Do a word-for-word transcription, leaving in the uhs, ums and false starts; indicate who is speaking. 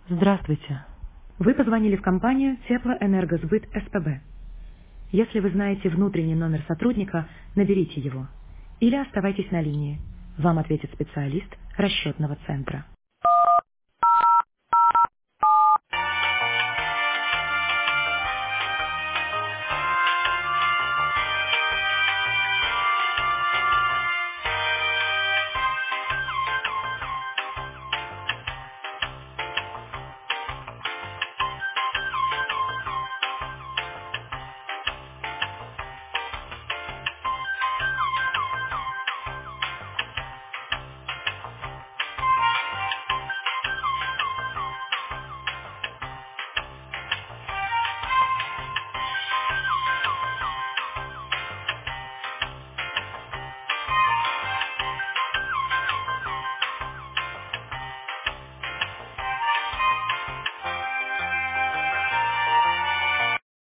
Speaker 1: Здравствуйте. Вы позвонили в компанию Теплоэнергосбыт СПБ. Если вы знаете внутренний номер сотрудника, наберите его. Или оставайтесь на линии. Вам ответит специалист расчетного центра.